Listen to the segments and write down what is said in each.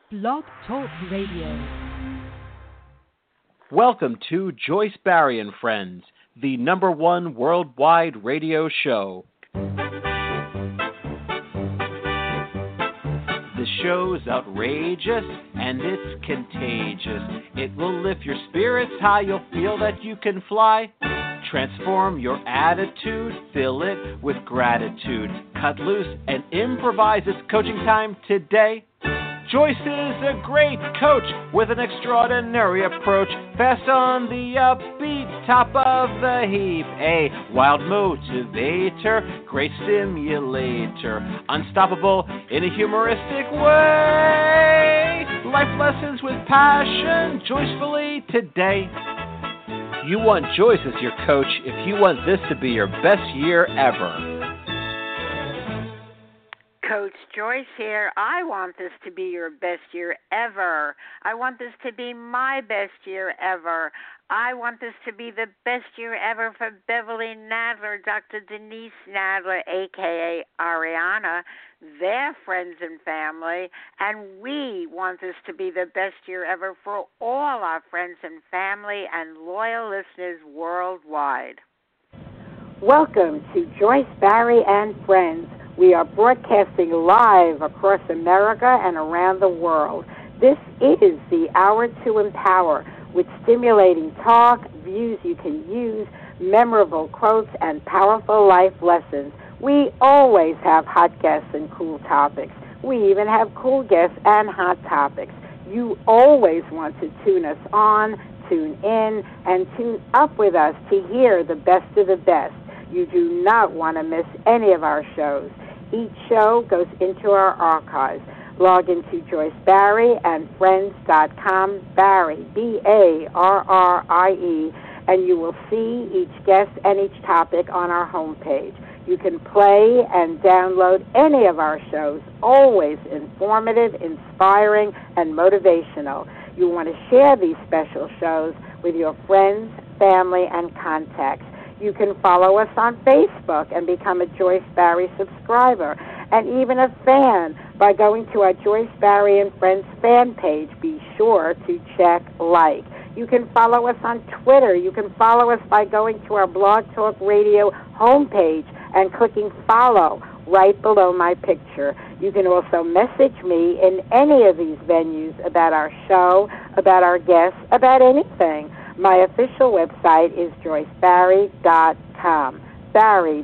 Blog Talk Radio. Welcome to Joyce Barrie and Friends, the #1 worldwide radio show. The show's outrageous and it's contagious. It will lift your spirits high, you'll feel that you can fly. Transform your attitude, fill it with gratitude. Cut loose and improvise. It's coaching time today. Joyce is a great coach with an extraordinary approach. Fast on the upbeat, top of the heap. A wild motivator, great stimulator. Unstoppable in a humoristic way. Life lessons with passion, joyfully today. You want Joyce as your coach if you want this to be your best year ever. Coach Joyce here. I want this to be your best year ever. I want this to be my best year ever. I want this to be the best year ever for Beverly Nadler, Dr. Denise Nadler, a.k.a. Ariana, their friends and family, and we want this to be the best year ever for all our friends and family and loyal listeners worldwide. Welcome to Joyce Barrie and Friends. We are broadcasting live across America and around the world. This is the Hour to Empower, with stimulating talk, views you can use, memorable quotes, and powerful life lessons. We always have hot guests and cool topics. We even have cool guests and hot topics. You always want to tune us on, tune in, and tune up with us to hear the best of the best. You do not want to miss any of our shows. Each show goes into our archives. Log into JoyceBarrieandFriends.com, Barrie, B-A-R-R-I-E, and you will see each guest and each topic on our homepage. You can play and download any of our shows, always informative, inspiring, and motivational. You want to share these special shows with your friends, family, and contacts. You can follow us on Facebook and become a Joyce Barrie subscriber, and even a fan by going to our Joyce Barrie and Friends fan page. Be sure to check like. You can follow us on Twitter. You can follow us by going to our Blog Talk Radio homepage and clicking follow right below my picture. You can also message me in any of these venues about our show, about our guests, about anything. My official website is joycebarrie.com. Barrie,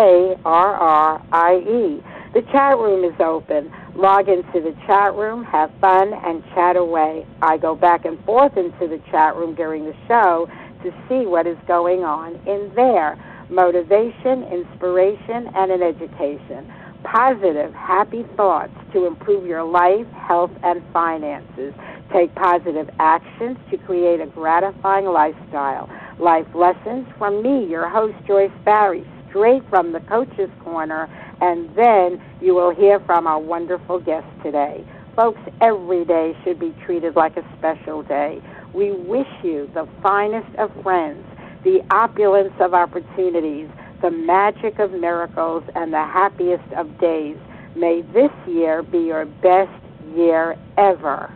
B-A-R-R-I-E. The chat room is open. Log into the chat room, have fun, and chat away. I go back and forth into the chat room during the show to see what is going on in there. Motivation, inspiration, and an education. Positive, happy thoughts to improve your life, health, and finances. Take positive actions to create a gratifying lifestyle. Life lessons from me, your host, Joyce Barrie, straight from the Coach's Corner, and then you will hear from our wonderful guest today. Folks, every day should be treated like a special day. We wish you the finest of friends, the opulence of opportunities, the magic of miracles, and the happiest of days. May this year be your best year ever.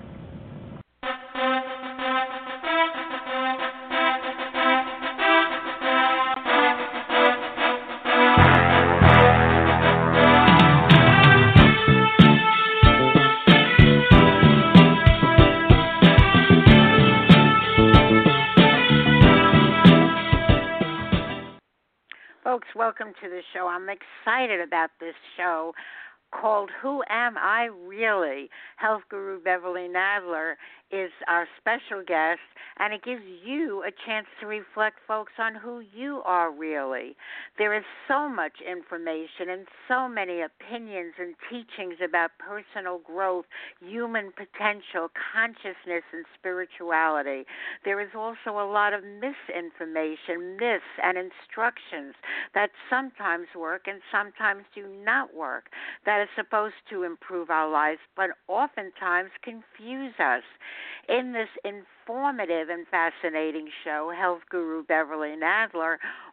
Folks, welcome to the show. I'm excited about this show called Who Am I Really? Health Guru Beverly Nadler is our special guest, and it gives you a chance to reflect, folks, on who you are really. There is so much information and so many opinions and teachings about personal growth, human potential, consciousness, and spirituality. There is also a lot of misinformation, myths, and instructions that sometimes work and sometimes do not work, that is supposed to improve our lives, but oftentimes confuse us. In this informative and fascinating show, Health Guru Beverly Nadler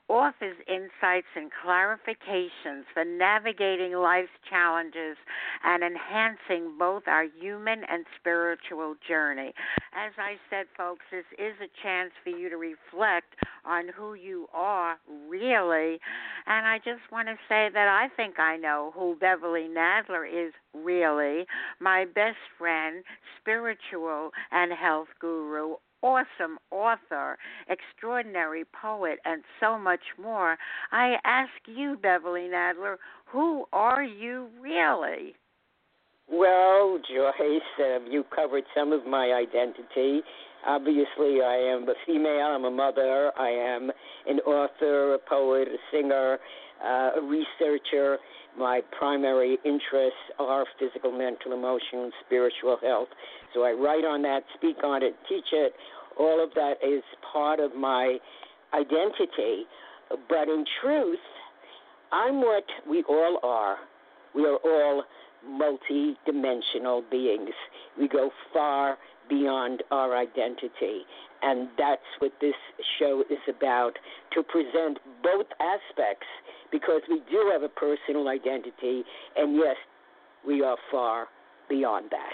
offers insights and clarifications for navigating life's challenges and enhancing both our human and spiritual journey. As I said, folks, this is a chance for you to reflect on who you are really. And I just want to say that I think I know who Beverly Nadler is really. My best friend, spiritual and health guru, awesome author, extraordinary poet, and so much more. I ask you, Beverly Nadler, who are you really? Well, Joyce, you covered some of my identity. Obviously, I am a female, I'm a mother, I am an author, a poet, a singer, a researcher. My primary interests are physical, mental, emotional, and spiritual health. So I write on that, speak on it, teach it. All of that is part of my identity. But in truth, I'm what we all are. We are all multi-dimensional beings. We go far beyond our identity. And that's what this show is about, to present both aspects, because we do have a personal identity, and yes, we are far beyond that.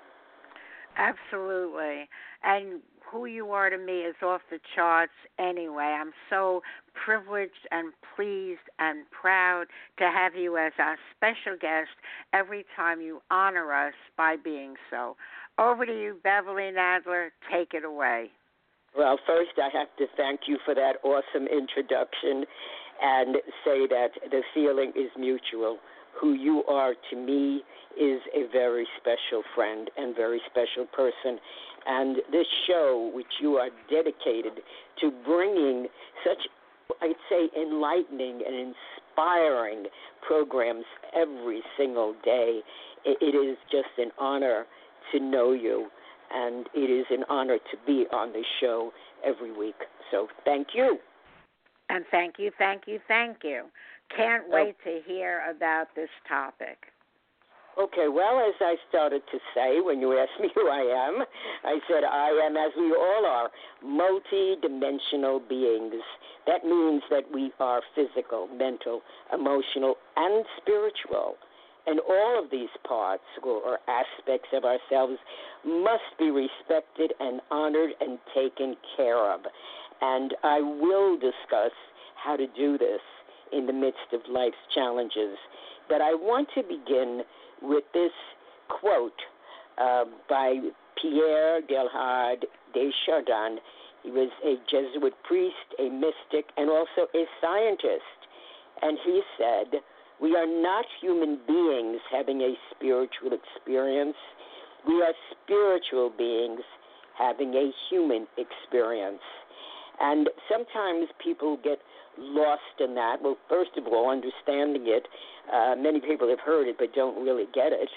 Absolutely. And who you are to me is off the charts anyway. I'm so privileged and pleased and proud to have you as our special guest every time you honor us by being so. Over to you, Beverly Nadler. Take it away. Well, first I have to thank you for that awesome introduction and say that the feeling is mutual. Who you are to me is a very special friend and very special person. And this show, which you are dedicated to bringing such, I'd say, enlightening and inspiring programs every single day, it is just an honor to know you, and it is an honor to be on the show every week. So thank you. And thank you, thank you, thank you. Can't wait to hear about this topic. Okay, well, as I started to say when you asked me who I am, I said I am, as we all are, multi-dimensional beings. That means that we are physical, mental, emotional, and spiritual. And all of these parts or aspects of ourselves must be respected and honored and taken care of. And I will discuss how to do this in the midst of life's challenges. But I want to begin with this quote by Pierre Teilhard de Chardin. He was a Jesuit priest, a mystic, and also a scientist. And he said, "We are not human beings having a spiritual experience. We are spiritual beings having a human experience." And sometimes people get lost in that. Well, first of all, understanding it, many people have heard it but don't really get it.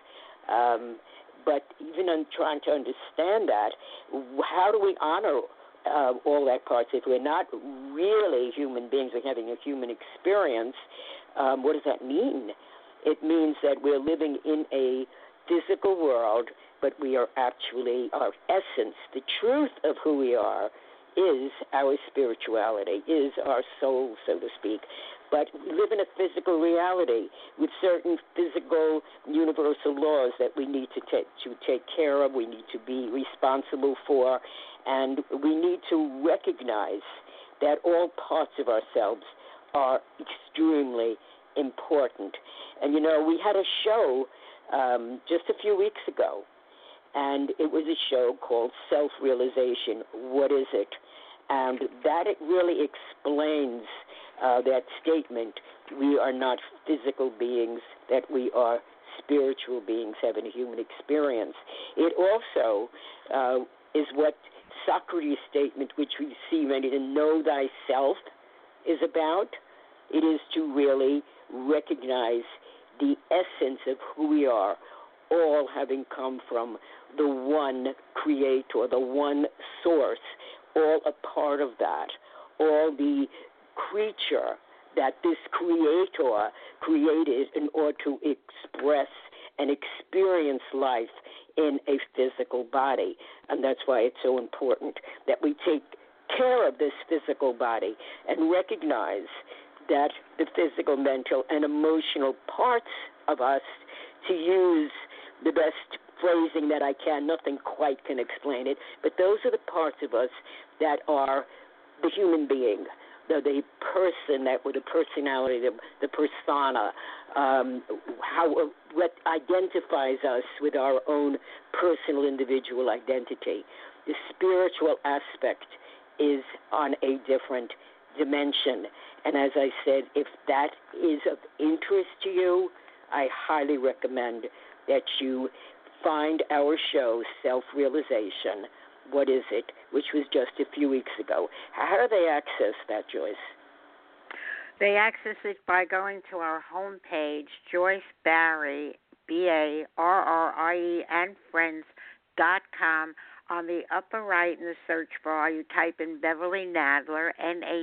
But even in trying to understand that, how do we honor all that parts? If we're not really human beings, we're having a human experience, what does that mean? It means that we're living in a physical world, but we are actually our essence. The truth of who we are is our spirituality, is our soul, so to speak. But we live in a physical reality with certain physical universal laws that we need to take care of, we need to be responsible for, and we need to recognize that all parts of ourselves are extremely important. And, we had a show just a few weeks ago, and it was a show called Self-Realization. What is it? And that it really explains that statement, we are not physical beings, that we are spiritual beings having a human experience. It also is what Socrates' statement, which we see ready to know thyself, is about. It is to really recognize the essence of who we are, all having come from the one creator, the one source, all a part of that, all the creature that this creator created in order to express and experience life in a physical body. And that's why it's so important that we take care of this physical body and recognize that the physical, mental, and emotional parts of us, to use the best phrasing that I can, nothing quite can explain it, but those are the parts of us that are the human being, the person, the personality, the persona, what identifies us with our own personal individual identity. The spiritual aspect is on a different dimension. And as I said, if that is of interest to you, I highly recommend that you find our show, Self-Realization, What Is It?, which was just a few weeks ago. How do they access that, Joyce? They access it by going to our homepage, Joyce Barrie, BARRIE, and friends.com. On the upper right in the search bar, you type in Beverly Nadler,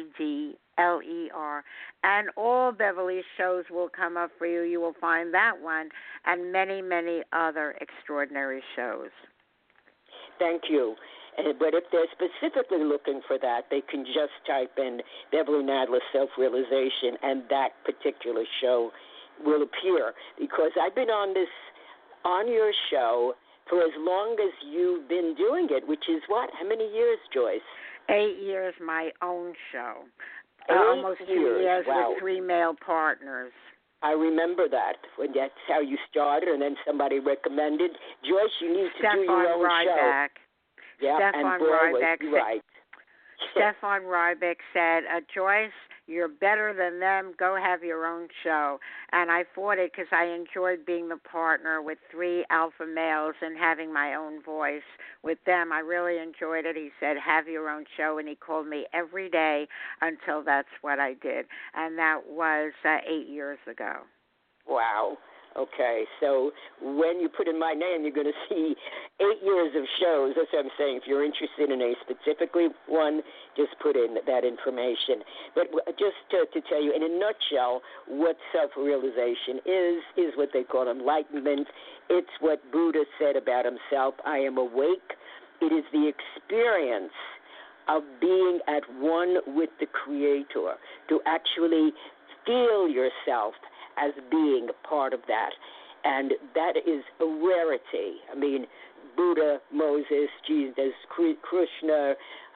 NADLER, and all Beverly's shows will come up for you. You will find that one and many, many other extraordinary shows. Thank you. But if they're specifically looking for that, they can just type in Beverly Nadler Self-Realization, and that particular show will appear. Because I've been on your show for as long as you've been doing it, which is what? How many years, Joyce? 8 years, my own show. 8 almost 2 years wow. with 3 male partners. I remember that. When that's how you started, and then somebody recommended, Joyce, you need to do your own Ryback. show. Yeah, Stefan and boy, Ryback was he right. Stefan Ryback said, Joyce, you're better than them. Go have your own show. And I fought it because I enjoyed being the partner with 3 alpha males and having my own voice with them. I really enjoyed it. He said, have your own show. And he called me every day until that's what I did. And that was 8 years ago. Wow. Okay, so when you put in my name, you're going to see 8 years of shows. That's what I'm saying. If you're interested in a specifically one, just put in that information. But just to tell you, in a nutshell, what self-realization is what they call enlightenment. It's what Buddha said about himself, I am awake. It is the experience of being at one with the Creator, to actually feel yourself as being part of that. And that is a rarity. I mean, Buddha, Moses, Jesus, Krishna,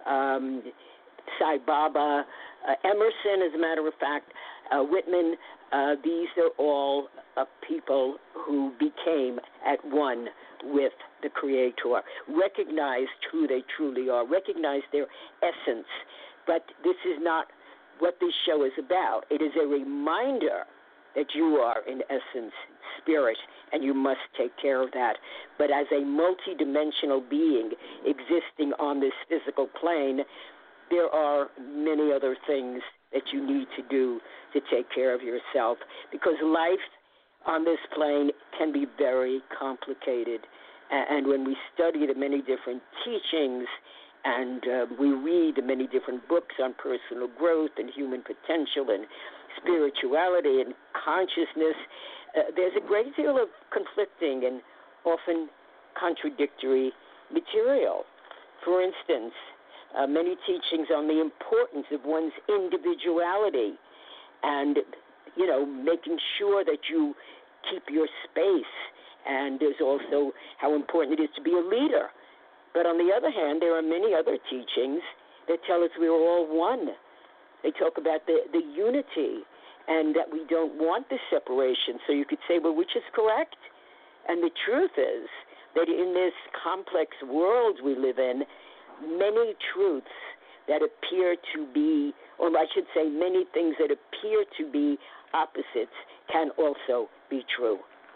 Sai Baba, Emerson, as a matter of fact, Whitman, these are all people who became at one with the Creator, recognized who they truly are, recognized their essence. But this is not what this show is about. It is a reminder that you are, in essence, spirit, and you must take care of that. But as a multidimensional being existing on this physical plane, there are many other things that you need to do to take care of yourself, because life on this plane can be very complicated. And when we study the many different teachings and we read the many different books on personal growth and human potential and spirituality and consciousness, there's a great deal of conflicting and often contradictory material. For instance, many teachings on the importance of one's individuality and, making sure that you keep your space. And there's also how important it is to be a leader. But on the other hand, there are many other teachings that tell us we're all one. They talk about the unity and that we don't want the separation. So you could say, well, which is correct? And the truth is that in this complex world we live in, many truths that appear to be, or I should say many things that appear to be opposites can also be true.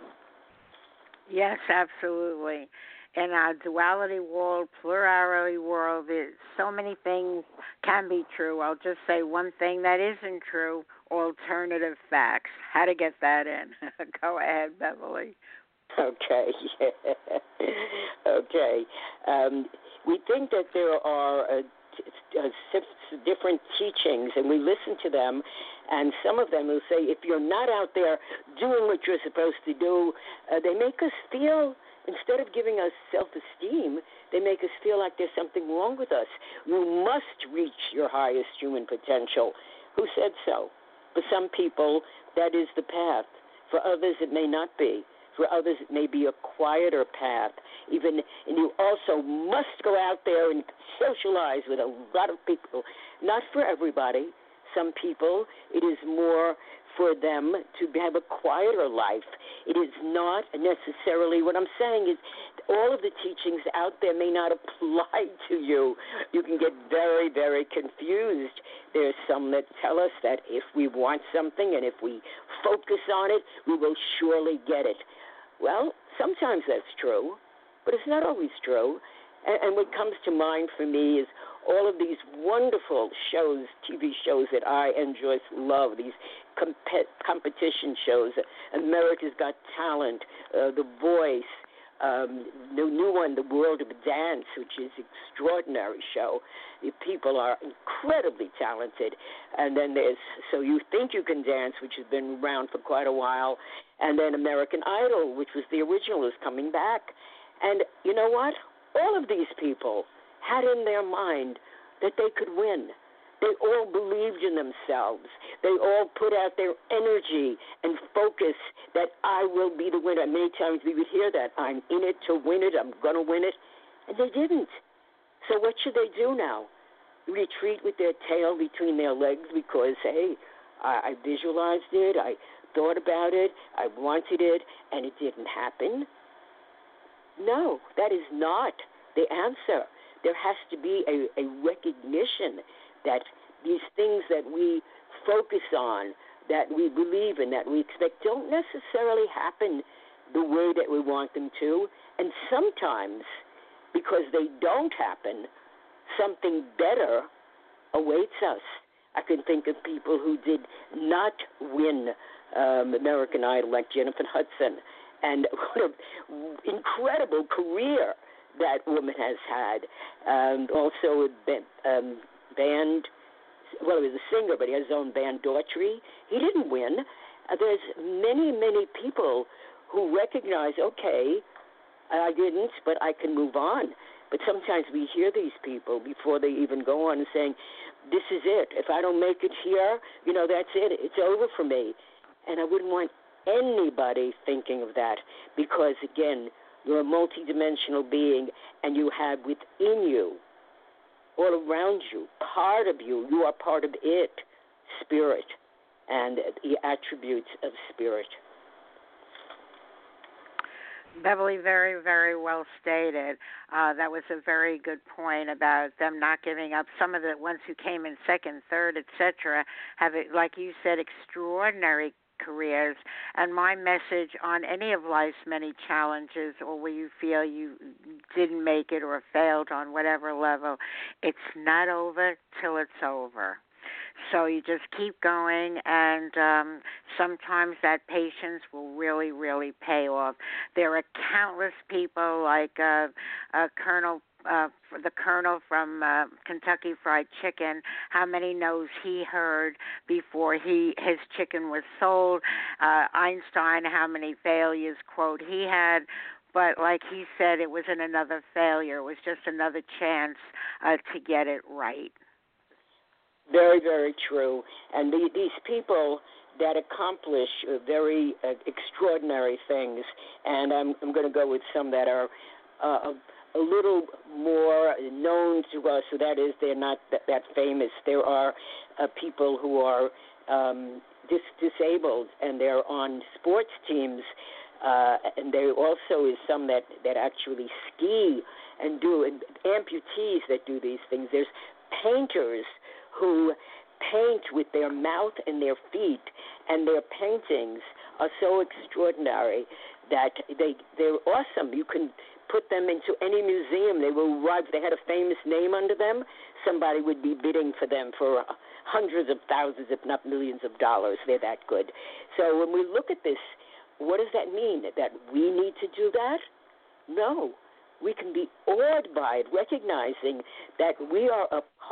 Yes, absolutely. In our duality world, plurality world, so many things can be true. I'll just say one thing that isn't true, alternative facts. How to get that in. Go ahead, Beverly. Okay. Okay. We think that there are different teachings, and we listen to them, and some of them will say, if you're not out there doing what you're supposed to do, they make us feel instead of giving us self-esteem, they make us feel like there's something wrong with us. You must reach your highest human potential. Who said so? For some people, that is the path. For others, it may not be. For others, it may be a quieter path. And you also must go out there and socialize with a lot of people. Not for everybody. Some people, it is more for them to have a quieter life. It is not necessarily, what I'm saying is, all of the teachings out there may not apply to you. You can get very, very confused. There's some that tell us that if we want something and if we focus on it, we will surely get it. Well, sometimes that's true, but it's not always true. And what comes to mind for me is all of these wonderful shows, TV shows that I and Joyce love, these competition shows, America's Got Talent, The Voice, the new one, The World of Dance, which is an extraordinary show. The people are incredibly talented. And then there's So You Think You Can Dance, which has been around for quite a while. And then American Idol, which was the original, is coming back. And you know what? All of these people had in their mind that they could win. They all believed in themselves. They all put out their energy and focus that I will be the winner. Many times we would hear that. I'm in it to win it. I'm going to win it. And they didn't. So what should they do now? Retreat with their tail between their legs because, hey, I visualized it. I thought about it. I wanted it, and it didn't happen? No, that is not the answer. There has to be a recognition that these things that we focus on, that we believe in, that we expect, don't necessarily happen the way that we want them to. And sometimes, because they don't happen, something better awaits us. I can think of people who did not win American Idol, like Jennifer Hudson, and what an incredible career that woman has had. Also a band, well, he was a singer, but he has his own band, Daughtry. He didn't win. There's many, many people who recognize, okay, I didn't, but I can move on. But sometimes we hear these people before they even go on and saying, this is it. If I don't make it here, that's it. It's over for me. And I wouldn't want anybody thinking of that because, again, you're a multidimensional being and you have within you, all around you, part of you, you are part of it, spirit, and the attributes of spirit. Beverly, very, very well stated. That was a very good point about them not giving up. Some of the ones who came in second, third, etc., have, like you said, extraordinary careers. And my message on any of life's many challenges, or where you feel you didn't make it or failed on whatever level, it's not over till it's over. So you just keep going, and sometimes that patience will really, really pay off. There are countless people like the Colonel from Kentucky Fried Chicken. How many no's he heard before his chicken was sold? Einstein, how many failures, quote, he had. But like he said, it wasn't another failure. It was just another chance to get it right. Very, very true. And these people that accomplish very extraordinary things, and I'm going to go with some that are a little more known to us, so that is they're not that famous. There are people who are disabled, and they're on sports teams, and there also is some that actually ski and amputees that do these things. There's painters who paint with their mouth and their feet, and their paintings are so extraordinary that they're awesome. You can put them into any museum. They will arrive. If they had a famous name under them, somebody would be bidding for them for hundreds of thousands, if not millions of dollars. They're that good. So when we look at this, what does that mean? That we need to do that? No. we can be awed by it, recognizing that they are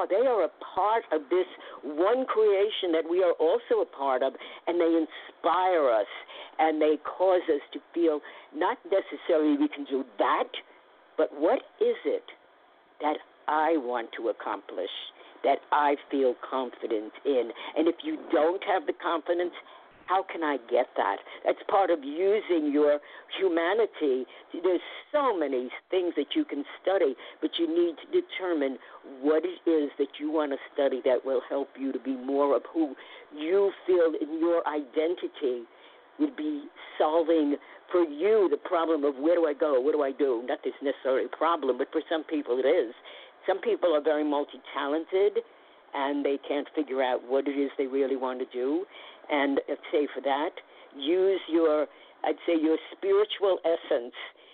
a part of this one creation that we are also a part of, and they inspire us, and they cause us to feel not necessarily we can do that, but what is it that I want to accomplish, that I feel confident in? And if you don't have the confidence, how can I get that? That's part of using your humanity. There's so many things that you can study, but you need to determine what it is that you want to study that will help you to be more of who you feel in your identity would be solving for you the problem of where do I go, what do I do? Not this necessarily a problem, but for some people it is. Some people are very multi-talented, and they can't figure out what it is they really want to do. And say for that, use your spiritual essence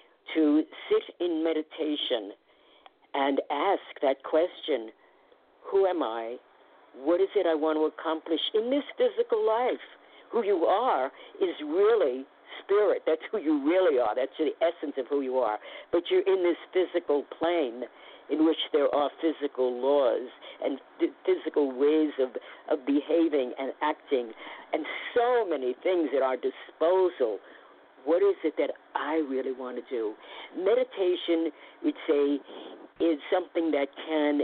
to sit in meditation and ask that question, who am I? What is it I want to accomplish in this physical life? Who you are is really spirit. That's who you really are. That's the essence of who you are. But you're in this physical plane in which there are physical laws and physical ways of behaving and acting, and so many things at our disposal. What is it that I really want to do? Meditation, we'd say, is something that can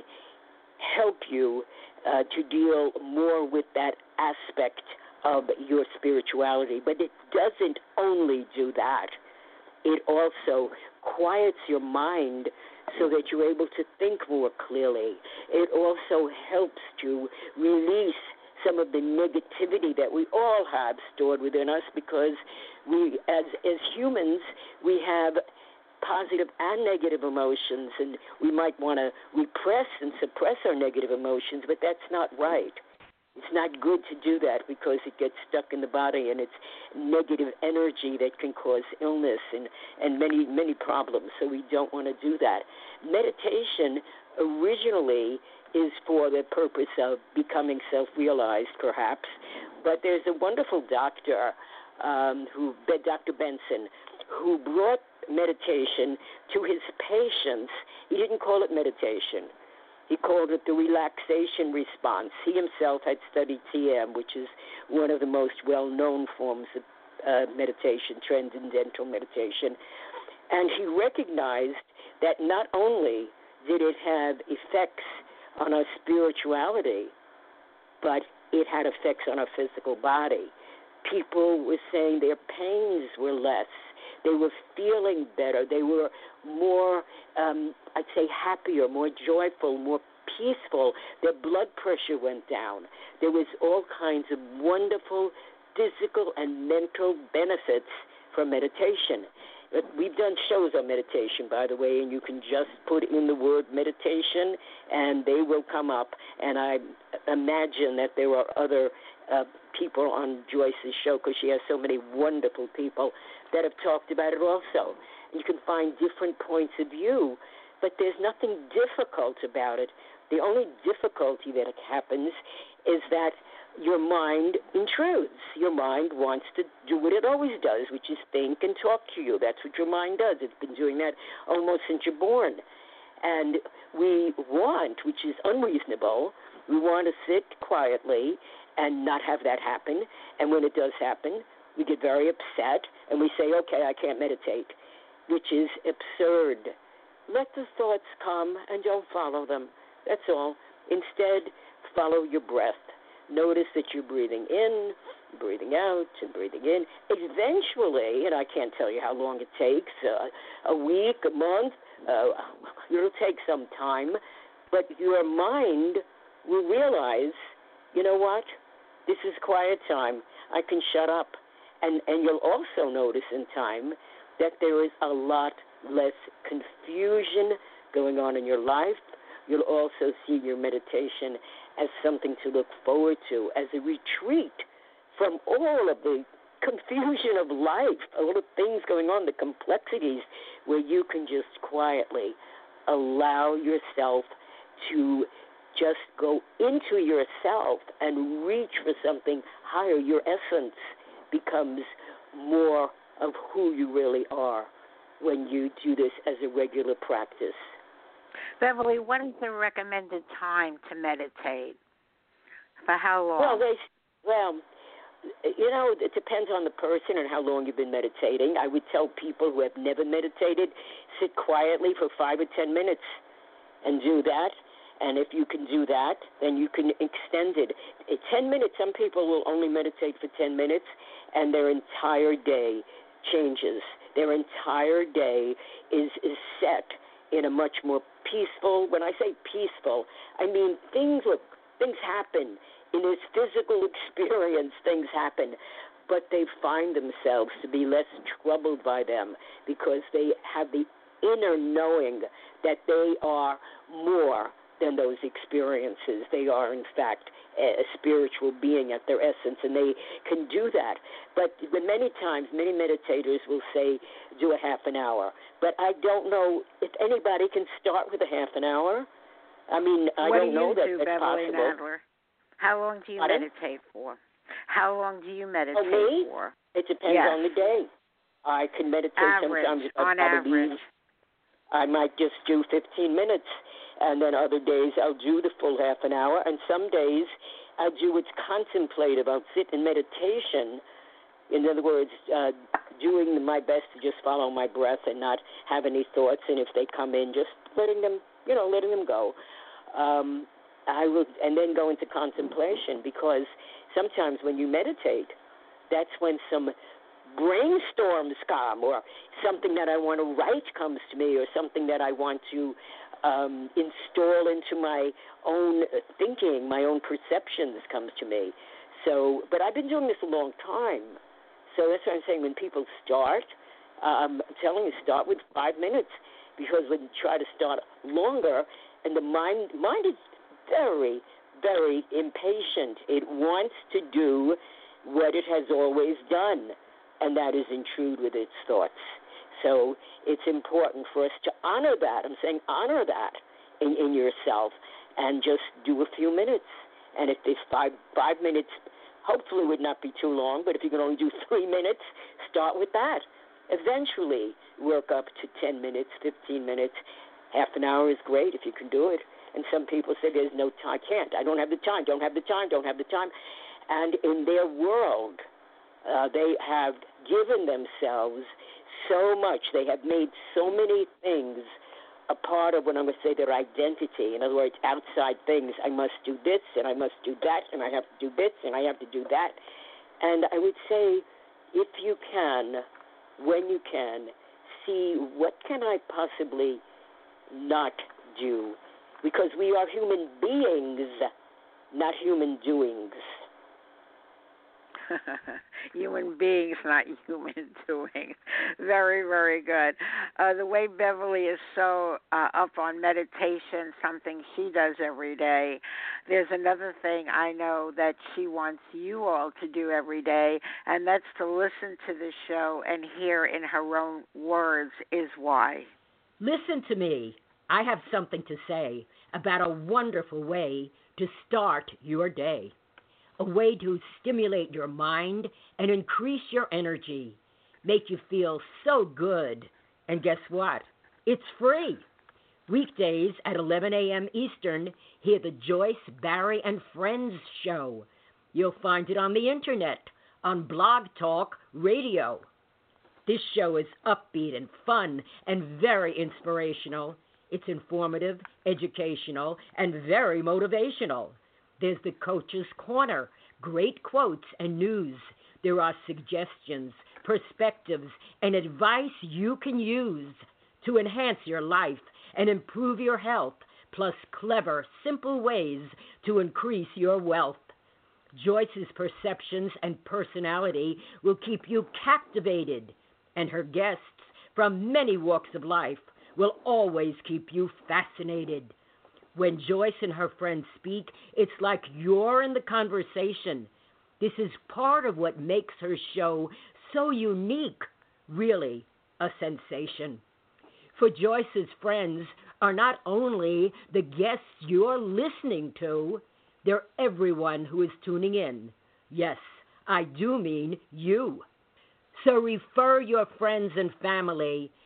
help you to deal more with that aspect of your spirituality. But it doesn't only do that. It also quiets your mind so that you're able to think more clearly. It also helps to release some of the negativity that we all have stored within us, because we, as humans, we have positive and negative emotions, and we might want to repress and suppress our negative emotions, but that's not right. It's not good to do that because it gets stuck in the body, and it's negative energy that can cause illness and many, many problems, so we don't want to do that. Meditation originally is for the purpose of becoming self-realized, perhaps, but there's a wonderful doctor, Dr. Benson, who brought meditation to his patients. He didn't call it meditation. He called it the relaxation response. He himself had studied TM, which is one of the most well-known forms of meditation, transcendental meditation. And he recognized that not only did it have effects on our spirituality, but it had effects on our physical body. People were saying their pains were less. They were feeling better. They were more, I'd say, happier, more joyful, more peaceful. Their blood pressure went down. There was all kinds of wonderful physical and mental benefits from meditation. We've done shows on meditation, by the way, and you can just put in the word meditation, and they will come up. And I imagine that there are other people on Joyce's show, because she has so many wonderful people that have talked about it also. You can find different points of view, but there's nothing difficult about it. The only difficulty that happens is that your mind intrudes. Your mind wants to do what it always does, which is think and talk to you. That's what your mind does. It's been doing that almost since you're born. And we want, which is unreasonable, we want to sit quietly and not have that happen. And when it does happen, we get very upset and we say, okay, I can't meditate, which is absurd. Let the thoughts come and don't follow them. That's all. Instead, follow your breath. Notice that you're breathing in, breathing out, and breathing in. Eventually, and I can't tell you how long it takes, a week, a month, it'll take some time, but your mind will realize, you know what, this is quiet time. I can shut up. And you'll also notice in time that there is a lot less confusion going on in your life. You'll also see your meditation as something to look forward to, as a retreat from all of the confusion of life, all the things going on, the complexities, where you can just quietly allow yourself to just go into yourself and reach for something higher. Your essence becomes more of who you really are. when you do this as a regular practice. Beverly, what is the recommended time to meditate? For how long? Well, it depends on the person and how long you've been meditating. I would tell people who have never meditated, sit quietly for 5 or 10 minutes and do that. And if you can do that, then you can extend it. 10 minutes, some people will only meditate for 10 minutes, and their entire day changes. Their entire day is set in a much more peaceful, when I say peaceful, I mean things happen. In this physical experience, things happen, but they find themselves to be less troubled by them because they have the inner knowing that they are more than those experiences. They are, in fact, a spiritual being at their essence, and they can do that. But many times, many meditators will say, do a half an hour. But I don't know if anybody can start with a half an hour. I mean, I don't know that it's Beverly possible. Nadler? How long do you meditate for? How long do you meditate for? It depends on the day. I can meditate sometimes. On average. I might just do 15 minutes, and then other days I'll do the full half an hour, and some days I'll do what's contemplative. I'll sit in meditation. In other words, doing my best to just follow my breath and not have any thoughts, and if they come in, just letting them go. I will, and then go into contemplation, because sometimes when you meditate, that's when some brainstorms come, or something that I want to write comes to me, or something that I want to install into my own thinking, my own perceptions comes to me. So, but I've been doing this a long time. So that's what I'm saying. When people start, I'm telling you, start with 5 minutes, because when you try to start longer, and the mind is very, very impatient. It wants to do what it has always done, and that is intrude with its thoughts. So it's important for us to honor that. I'm saying honor that in yourself, and just do a few minutes. And if this 5 minutes hopefully would not be too long, but if you can only do 3 minutes, start with that. Eventually work up to 10 minutes, 15 minutes. Half an hour is great if you can do it. And some people say there's no time. I can't. I don't have the time. Don't have the time. And in their world, they have given themselves so much. They have made so many things a part of what I'm going to say their identity. In other words, outside things. I must do this, and I must do that, and I have to do this, and I have to do that. And I would say, if you can, when you can, see what can I possibly not do, because we are human beings, not human doings. Human beings, not human doings. Very, very good. The way Beverly is so up on meditation, something she does every day, there's another thing I know that she wants you all to do every day, and that's to listen to the show and hear in her own words is why. Listen to me. I have something to say about a wonderful way to start your day. A way to stimulate your mind and increase your energy, make you feel so good. And guess what? It's free. Weekdays at 11 a.m. Eastern, hear the Joyce, Barry, and Friends show. You'll find it on the internet, on Blog Talk Radio. This show is upbeat and fun and very inspirational. It's informative, educational, and very motivational. There's the Coach's Corner, great quotes and news. There are suggestions, perspectives, and advice you can use to enhance your life and improve your health, plus clever, simple ways to increase your wealth. Joyce's perceptions and personality will keep you captivated, and her guests from many walks of life will always keep you fascinated. When Joyce and her friends speak, it's like you're in the conversation. This is part of what makes her show so unique, really a sensation. For Joyce's friends are not only the guests you're listening to, they're everyone who is tuning in. Yes, I do mean you. So refer your friends and family,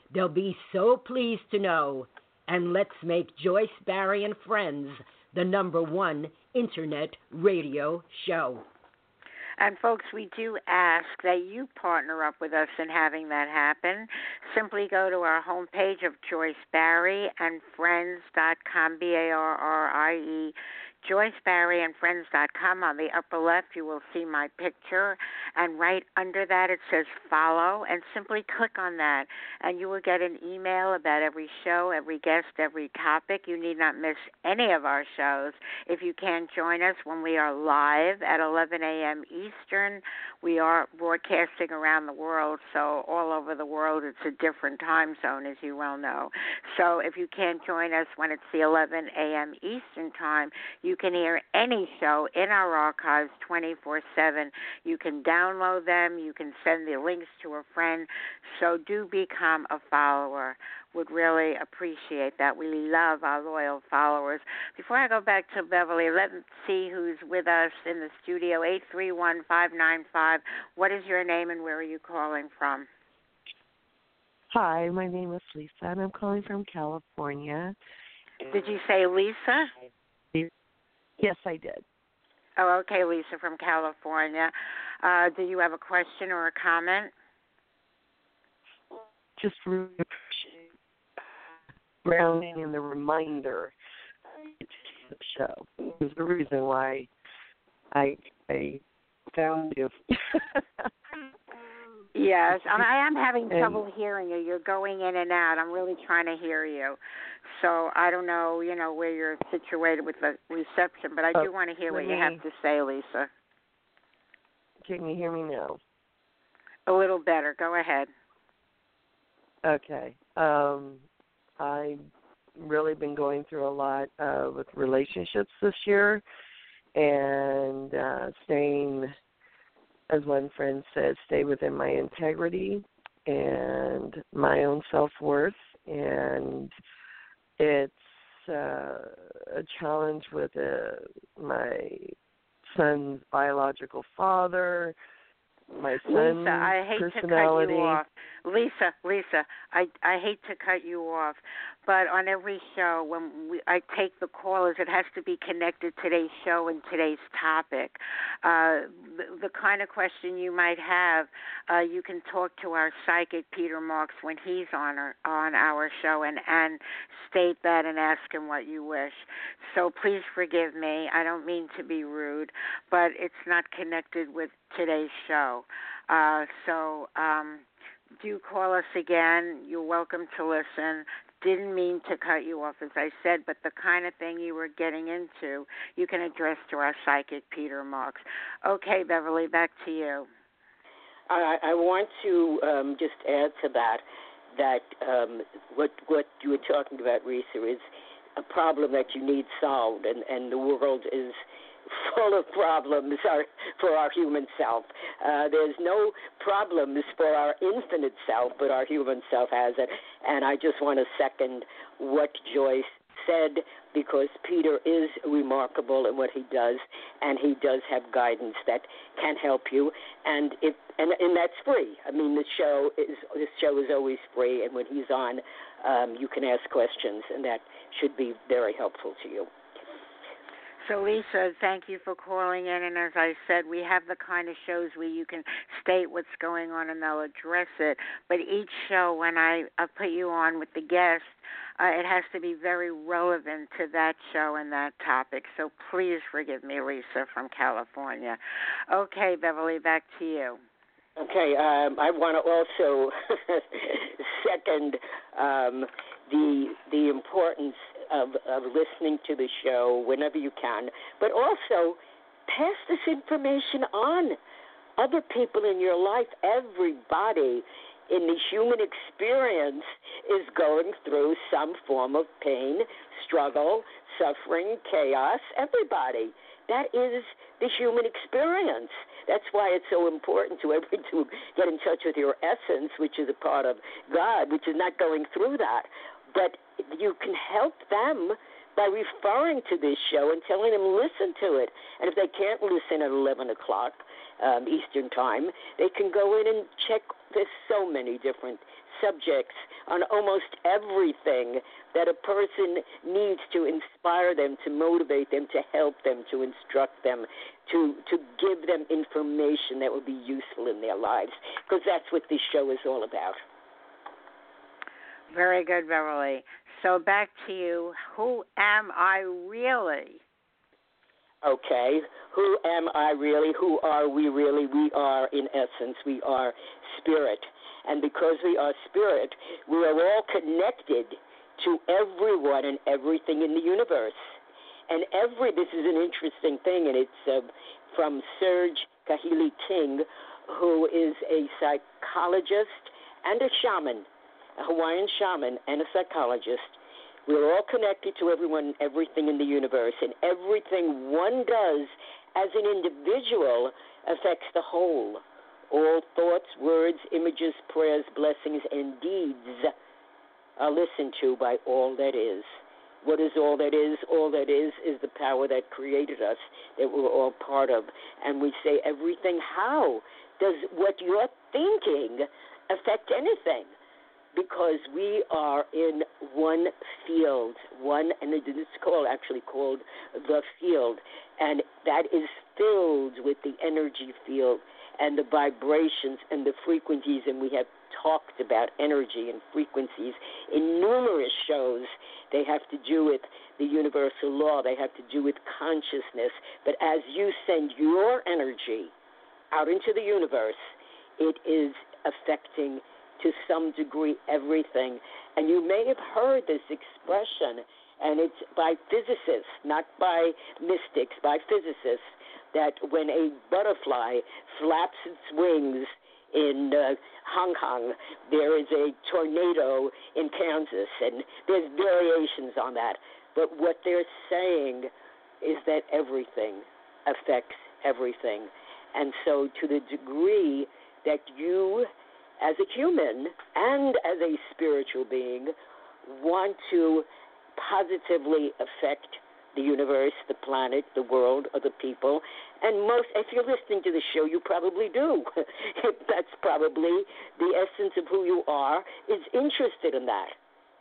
They'll be so pleased to know. And let's make Joyce Barrie and Friends the #1 Internet radio show. And folks, we do ask that you partner up with us in having that happen. Simply go to our homepage of Joyce Barrie and Friends.com, BARRIE, JoyceBarrieandFriends.com. On the upper left, you will see my picture, and right under that it says follow, and simply click on that, and you will get an email about every show, every guest, every topic. You need not miss any of our shows. If you can't join us when we are live at 11 a.m. Eastern, we are broadcasting around the world, so all over the world it's a different time zone, as you well know. So if you can't join us when it's the 11 a.m. Eastern time, you can hear any show in our archives 24/7. You can download them. You can send the links to a friend. So do become a follower. Would really appreciate that. We love our loyal followers. Before I go back to Beverly, let's see who's with us in the studio. 831-595. What is your name and where are you calling from? Hi, my name is Lisa, and I'm calling from California. Did you say Lisa? Yes, I did. Oh, okay, Lisa from California. Do you have a question or a comment? Just really appreciate grounding and the reminder to the show. It was the reason why I found you. Yes, I am having trouble hearing you. You're going in and out. I'm really trying to hear you. So I don't know, where you're situated with the reception, but I do want to hear what you have to say, Lisa. Can you hear me now? A little better. Go ahead. Okay. I've really been going through a lot with relationships this year and staying, as one friend said, stay within my integrity and my own self-worth. And it's a challenge with my son's biological father, my son's Lisa, I hate personality. to cut you off. Lisa, I hate to cut you off, but on every show when I take the callers, it has to be connected to today's show and today's topic. The kind of question you might have, you can talk to our psychic Peter Marks when he's on our show and state that and ask him what you wish. So please forgive me. I don't mean to be rude, but it's not connected with today's show. Do call us again. You're welcome to listen. Didn't mean to cut you off, as I said, but the kind of thing you were getting into, you can address to our psychic, Peter Marks. Okay, Beverly, back to you. I want to just add to that what you were talking about, Risa, is a problem that you need solved, and the world is full of problems for our human self. There's no problems for our infinite self, but our human self has it. And I just want to second what Joyce said, because Peter is remarkable in what he does, and he does have guidance that can help you, and that's free. I mean, this show is always free, and when he's on, you can ask questions, and that should be very helpful to you. So, Lisa, thank you for calling in. And as I said, we have the kind of shows where you can state what's going on and they'll address it. But each show, when I put you on with the guest, it has to be very relevant to that show and that topic. So please forgive me, Lisa from California. Okay, Beverly, back to you. Okay, I want to also second the importance of listening to the show whenever you can, but also pass this information on. Other people in your life, everybody in the human experience is going through some form of pain, struggle, suffering, chaos, everybody. That is the human experience. That's why it's so important to get in touch with your essence, which is a part of God, which is not going through that. but you can help them by referring to this show and telling them listen to it. And if they can't listen at 11 o'clock Eastern Time, they can go in and check. There's so many different subjects on almost everything that a person needs to inspire them, to motivate them, to help them, to instruct them, to give them information that will be useful in their lives, because that's what this show is all about. Very good, Beverly. So back to you. Who am I really? Okay. Who am I really? Who are we really? We are, in essence, we are spirit. And because we are spirit, we are all connected to everyone and everything in the universe. And this is an interesting thing, and it's from Serge Kahili King, who is a psychologist and a shaman, a Hawaiian shaman and a psychologist. We're all connected to everyone and everything in the universe, and everything one does as an individual affects the whole. All thoughts, words, images, prayers, blessings, and deeds are listened to by all that is. What is all that is? All that is the power that created us, that we're all part of. And we say everything. How does what you're thinking affect anything? Because we are in one field, and it's actually called the field, and that is filled with the energy field and the vibrations and the frequencies, and we have talked about energy and frequencies in numerous shows. They have to do with the universal law. They have to do with consciousness. But as you send your energy out into the universe, it is affecting to some degree everything. And you may have heard this expression, and it's by physicists, not by mystics, by physicists, that when a butterfly flaps its wings in Hong Kong, there is a tornado in Kansas, and there's variations on that. But what they're saying is that everything affects everything. And so to the degree that you, as a human and as a spiritual being, want to positively affect the universe, the planet, the world, or the people. And if you're listening to the show, you probably do. That's probably the essence of who you are, is interested in that.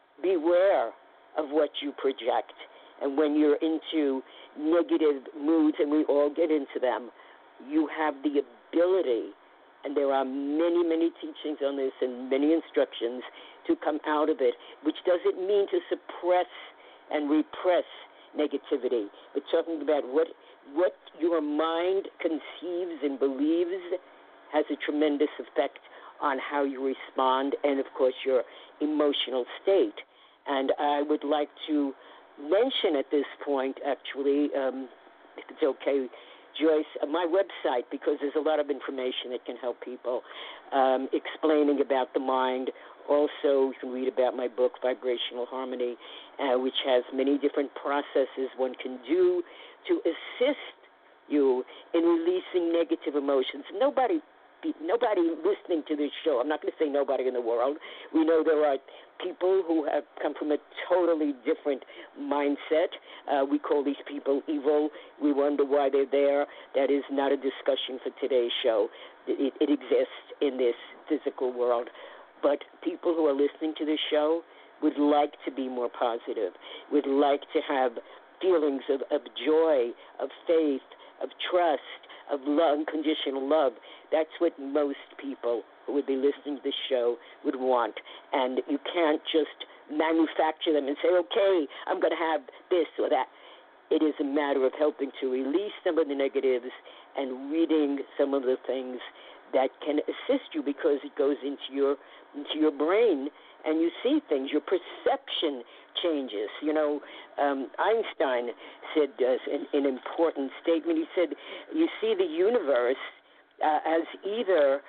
Beware of what you project. And when you're into negative moods, and we all get into them, you have the ability, and there are many, many teachings on this and many instructions to come out of it, which doesn't mean to suppress and repress negativity, but talking about what your mind conceives and believes has a tremendous effect on how you respond and, of course, your emotional state. And I would like to mention at this point, actually, if it's okay, Joyce, my website, because there's a lot of information that can help people, explaining about the mind. Also, you can read about my book, Vibrational Harmony, which has many different processes one can do to assist you in releasing negative emotions. Nobody listening to this show, I'm not going to say nobody in the world. We know there are people who have come from a totally different mindset. We call these people evil. We wonder why they're there. That is not a discussion for today's show. It exists in this physical world. But people who are listening to this show would like to be more positive, would like to have feelings of joy, of faith, of trust, of love, unconditional love. That's what most people who would be listening to this show would want. And you can't just manufacture them and say, okay, I'm going to have this or that. It is a matter of helping to release some of the negatives and reading some of the things that can assist you, because it goes into your brain and you see things. Your perception changes. You know, Einstein said an important statement. He said, you see the universe as either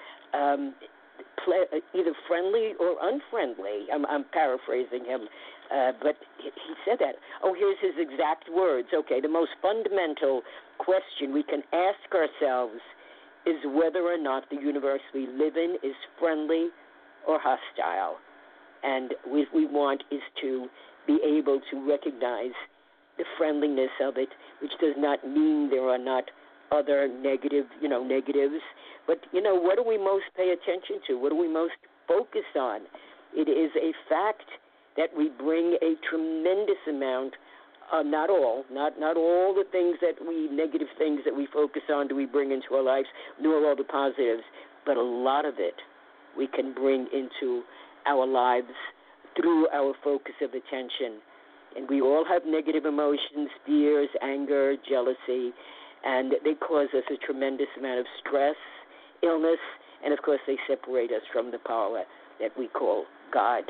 friendly or unfriendly. I'm paraphrasing him, but he said that. Oh, here's his exact words. Okay, the most fundamental question we can ask ourselves is whether or not the universe we live in is friendly or hostile. And what we want is to be able to recognize the friendliness of it, which does not mean there are not other negatives. But, what do we most pay attention to? What do we most focus on? It is a fact that we bring a tremendous amount, not all the things negative things that we focus on do we bring into our lives, nor all the positives, but a lot of it we can bring into our lives through our focus of attention. And we all have negative emotions, fears, anger, jealousy, and they cause us a tremendous amount of stress, illness, and, of course, they separate us from the power that we call God.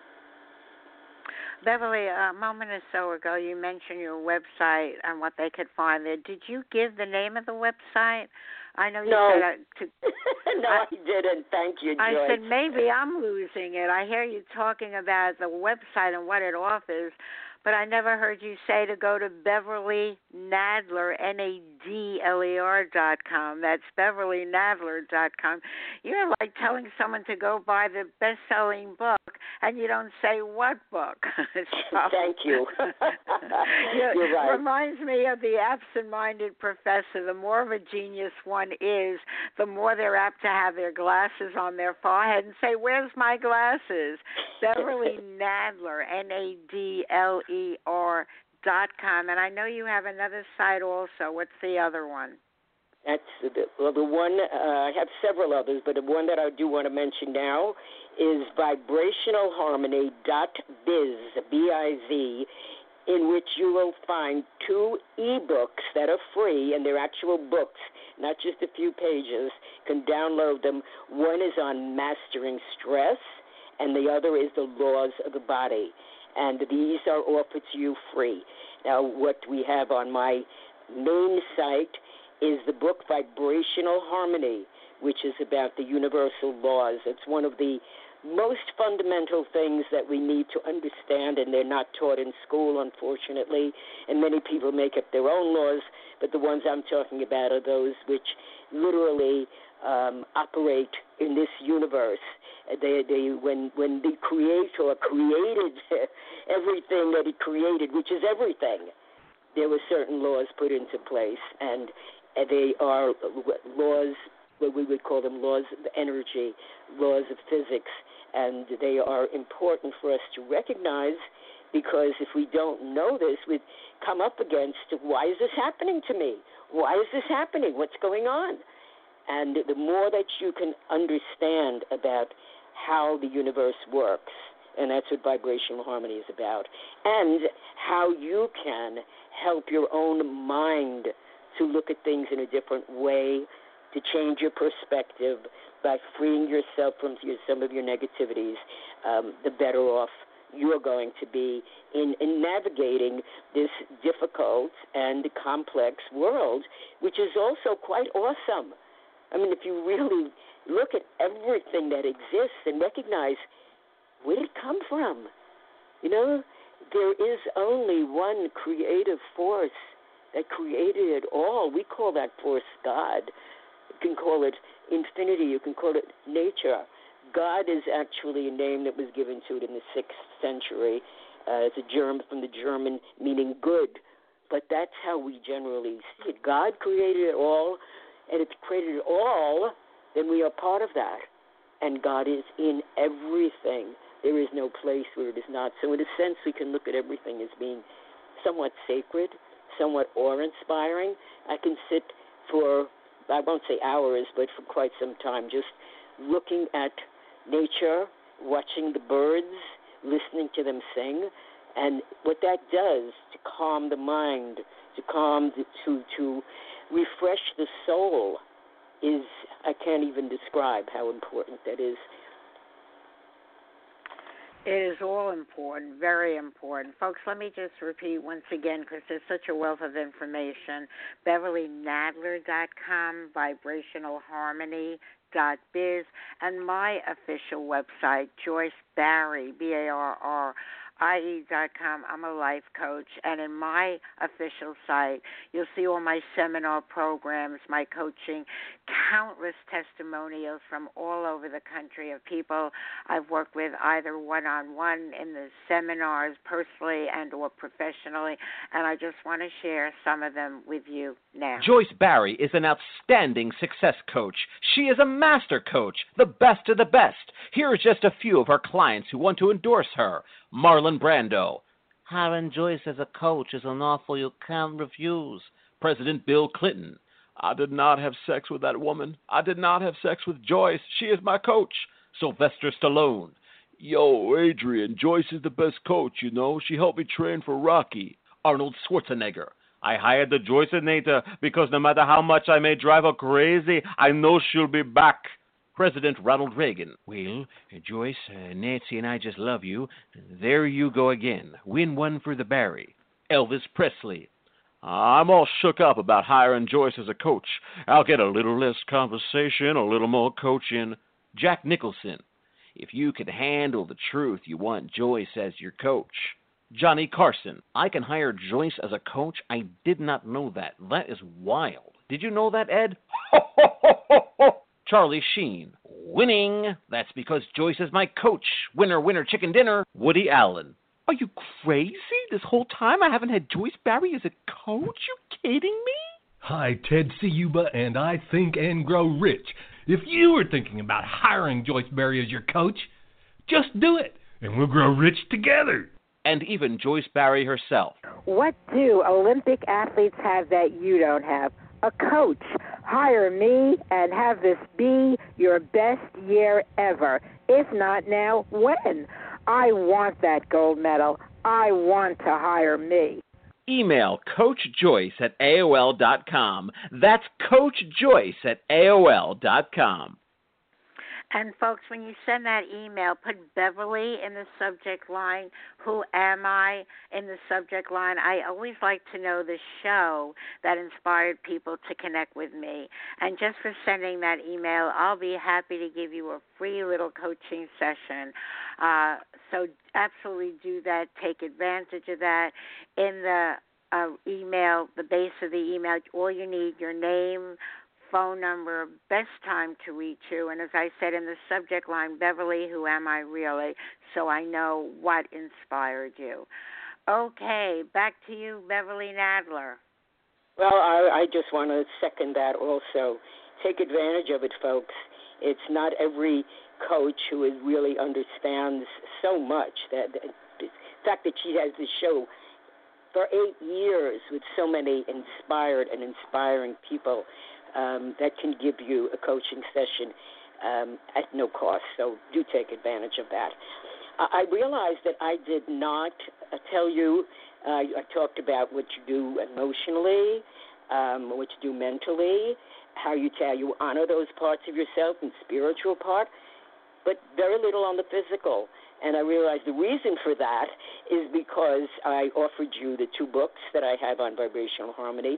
Beverly, a moment or so ago, you mentioned your website and what they could find there. Did you give the name of the website? I know you said No, I didn't. Thank you, Joyce. I said maybe I'm losing it. I hear you talking about the website and what it offers, but I never heard you say to go to Beverly Nadler, NADLER.com. That's BeverlyNadler.com. You're like telling someone to go buy the best-selling book, and you don't say what book. Thank you. You're right. Reminds me of the absent-minded professor. The more of a genius one is, the more they're apt to have their glasses on their forehead and say, "Where's my glasses?" Beverly Nadler, NADLER.com. And I know you have another site also. What's the other one? That's the one. I have several others, but the one that I do want to mention now is vibrationalharmony.biz, B-I-Z, in which you will find 2 e-books that are free, and they're actual books, not just a few pages. You can download them. One is on mastering stress, and the other is the laws of the body. And these are offered to you free. Now, what we have on my main site is the book Vibrational Harmony, which is about the universal laws. It's one of the most fundamental things that we need to understand, and they're not taught in school, unfortunately. And many people make up their own laws, but the ones I'm talking about are those which literally operate in this universe. When the Creator created everything that He created, which is everything, there were certain laws put into place, and they are laws, what we would call them laws of energy, laws of physics, and they are important for us to recognize, because if we don't know this, we come up against, why is this happening to me? Why is this happening? What's going on? And the more that you can understand about how the universe works, and that's what Vibrational Harmony is about, and how you can help your own mind to look at things in a different way, to change your perspective by freeing yourself from some of your negativities, the better off you're going to be in navigating this difficult and complex world, which is also quite awesome. I mean, if you really look at everything that exists and recognize, where did it come from? There is only one creative force that created it all. We call that force God. You can call it infinity. You can call it nature. God is actually a name that was given to it in the 6th century. It's from the German meaning good. But that's how we generally see it. God created it all, and if He created it all, then we are part of that. And God is in everything. There is no place where it is not. So in a sense, we can look at everything as being somewhat sacred, somewhat awe-inspiring. I can sit for, I won't say hours, but for quite some time, just looking at nature, watching the birds, listening to them sing, and what that does to calm the mind, to refresh the soul is, I can't even describe how important that is. It is all important, very important. Folks, let me just repeat once again, because there's such a wealth of information. BeverlyNadler.com, VibrationalHarmony.biz, and my official website, Joyce Barry, BARR, joyceye.com. I'm a life coach, and in my official site, you'll see all my seminar programs, my coaching, countless testimonials from all over the country of people I've worked with either one-on-one in the seminars, personally and or professionally, and I just want to share some of them with you now. Joyce Barry is an outstanding success coach. She is a master coach, the best of the best. Here are just a few of her clients who want to endorse her. Marlon Brando. Hiring Joyce as a coach is an offer you can't refuse. President Bill Clinton. I did not have sex with that woman. I did not have sex with Joyce. She is my coach. Sylvester Stallone. Yo, Adrian, Joyce is the best coach, you know. She helped me train for Rocky. Arnold Schwarzenegger. I hired the Joyceinator because no matter how much I may drive her crazy, I know she'll be back. President Ronald Reagan. Well, Joyce, Nancy and I just love you. There you go again. Win one for the Barry. Elvis Presley. I'm all shook up about hiring Joyce as a coach. I'll get a little less conversation, a little more coaching. Jack Nicholson. If you can handle the truth, you want Joyce as your coach. Johnny Carson. I can hire Joyce as a coach? I did not know that. That is wild. Did you know that, Ed? Charlie Sheen. Winning. That's because Joyce is my coach. Winner, winner, chicken dinner. Woody Allen. Are you crazy? This whole time I haven't had Joyce Barry as a coach? You kidding me? Hi, Ted Ciuba, and I Think and Grow Rich. If you were thinking about hiring Joyce Barry as your coach, just do it, and we'll grow rich together. And even Joyce Barry herself. What do Olympic athletes have that you don't have? A coach. Hire me and have this be your best year ever. If not now, when? I want that gold medal. I want to hire me. Email CoachJoyce@AOL.com. That's CoachJoyce@AOL.com. And, folks, when you send that email, put Beverly in the subject line, who am I in the subject line. I always like to know the show that inspired people to connect with me. And just for sending that email, I'll be happy to give you a free little coaching session. So absolutely do that. Take advantage of that. In the email, the base of the email, all you need, your name, phone number, best time to reach you, and as I said in the subject line, Beverly, who am I really, so I know what inspired you. Okay, back to you, Beverly Nadler. Well, I just want to second that also. Take advantage of it, folks. It's not every coach who really understands so much. That the fact that she has this show for 8 years with so many inspired and inspiring people, that can give you a coaching session at no cost. So do take advantage of that. I realized that I did not tell you. I talked about what you do emotionally, what you do mentally, how you honor those parts of yourself and spiritual part, but very little on the physical. And I realized the reason for that is because I offered you the 2 books that I have on vibrational harmony,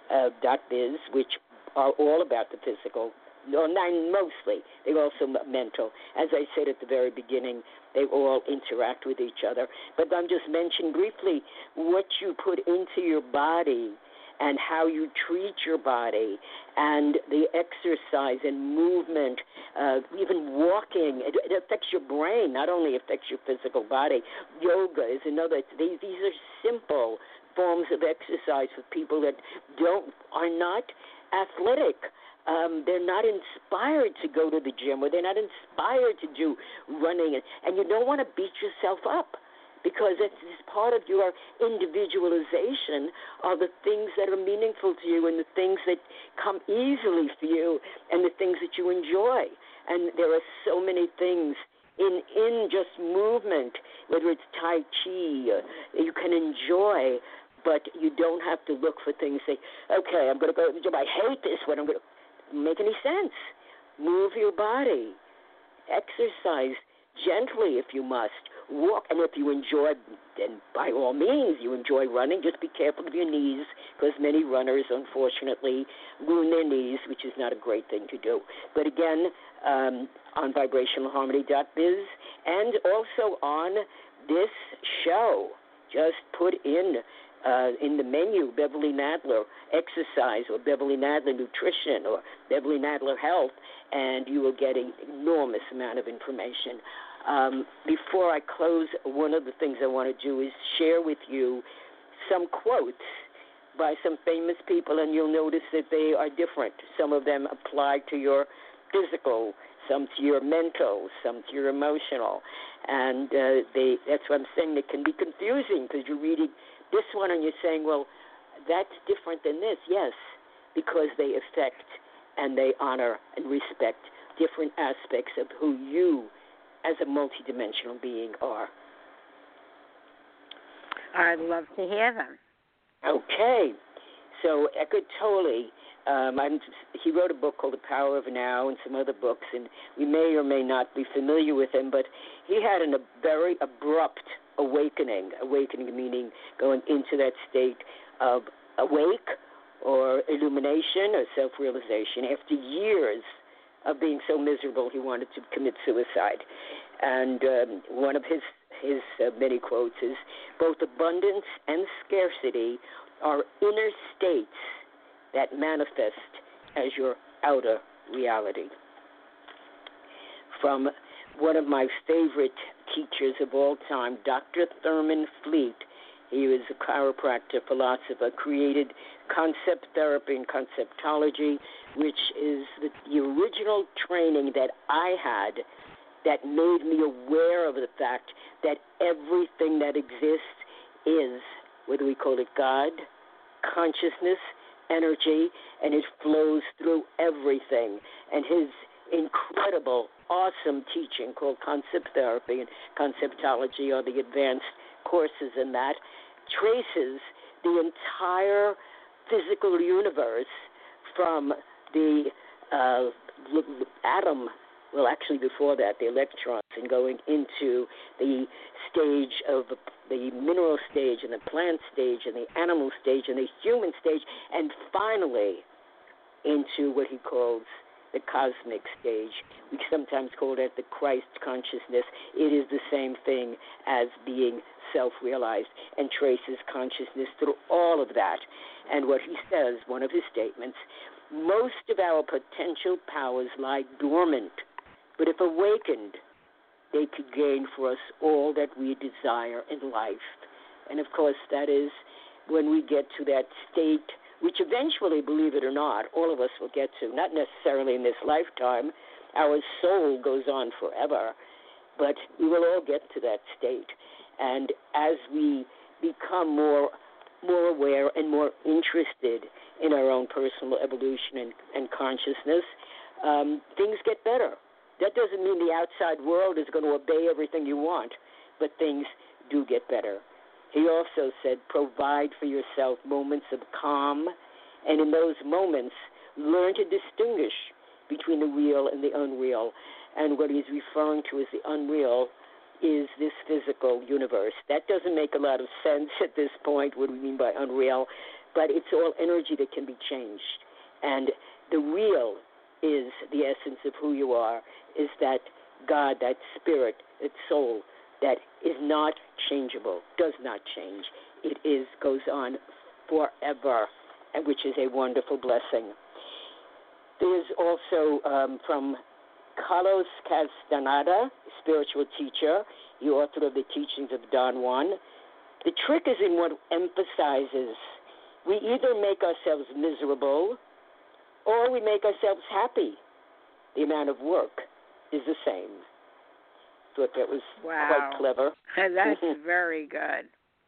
.biz, which are all about the physical, mostly. They're also mental. As I said at the very beginning, they all interact with each other. But I'm just mentioning briefly what you put into your body and how you treat your body and the exercise and movement, even walking. It affects your brain, not only affects your physical body. Yoga is another. These are simple forms of exercise for people that are not athletic. They're not inspired to go to the gym, or they're not inspired to do running, and you don't want to beat yourself up, because it's part of your individualization of the things that are meaningful to you and the things that come easily for you and the things that you enjoy. And there are so many things in just movement, whether it's Tai Chi, you can enjoy. But you don't have to look for things, say, okay, I'm going to go to the gym. I hate this one. I'm going to make any sense. Move your body. Exercise gently if you must. Walk. And if you enjoy, then by all means, you enjoy running, just be careful of your knees, because many runners, unfortunately, ruin their knees, which is not a great thing to do. But again, on vibrationalharmony.biz and also on this show. Just put in the menu Beverly Nadler exercise or Beverly Nadler nutrition or Beverly Nadler health, and you will get an enormous amount of information. Before I close, one of the things I want to do is share with you some quotes by some famous people, and you'll notice that they are different. Some of them apply to your physical, some to your mental, some to your emotional. And that's what I'm saying. It can be confusing because you're reading this one and you're saying, well, that's different than this. Yes, because they affect and they honor and respect different aspects of who you as a multidimensional being are. I'd love to hear them. Okay. So Eckhart Tolle, he wrote a book called The Power of Now and some other books, and we may or may not be familiar with him, but he had a very abrupt awakening meaning going into that state of awake or illumination or self-realization after years of being so miserable he wanted to commit suicide. And one of his many quotes is, both abundance and scarcity are inner states that manifest as your outer reality. From one of my favorite teachers of all time, Dr. Thurman Fleet. He was a chiropractor, philosopher, created concept therapy and conceptology, which is the original training that I had that made me aware of the fact that everything that exists is, whether we call it God, consciousness, energy, and it flows through everything. And his incredible, awesome teaching called concept therapy and conceptology, or the advanced courses in that, traces the entire physical universe from the atom, well, actually before that, the electrons, and going into the stage of the mineral stage and the plant stage and the animal stage and the human stage, and finally into what he calls the cosmic stage. We sometimes call that the Christ consciousness. It is the same thing as being self-realized, and traces consciousness through all of that. And what he says, one of his statements, most of our potential powers lie dormant, but if awakened, they could gain for us all that we desire in life. And of course, that is when we get to that state, which eventually, believe it or not, all of us will get to, not necessarily in this lifetime. Our soul goes on forever, but we will all get to that state. And as we become more aware and more interested in our own personal evolution and consciousness, things get better. That doesn't mean the outside world is going to obey everything you want, but things do get better. He also said, provide for yourself moments of calm, and in those moments, learn to distinguish between the real and the unreal. And what he's referring to as the unreal is this physical universe. That doesn't make a lot of sense at this point, what do we mean by unreal, but it's all energy that can be changed. And the real is the essence of who you are, is that God, that spirit, that soul, that is not changeable, does not change. It is, goes on forever, and which is a wonderful blessing. There's also from Carlos Castaneda, spiritual teacher, the author of the Teachings of Don Juan. The trick is in what emphasizes we either make ourselves miserable or we make ourselves happy. The amount of work is the same. Thought that was quite clever. That's very good.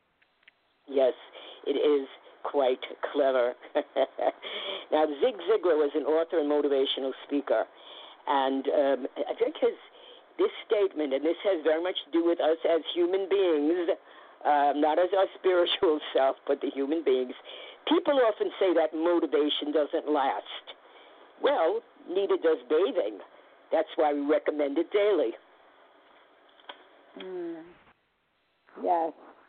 Yes, it is quite clever. Now, Zig Ziglar was an author and motivational speaker, and I think this statement, and this has very much to do with us as human beings, not as our spiritual self, but the human beings. People often say that motivation doesn't last. Well, neither does bathing. That's why we recommend it daily. Yes.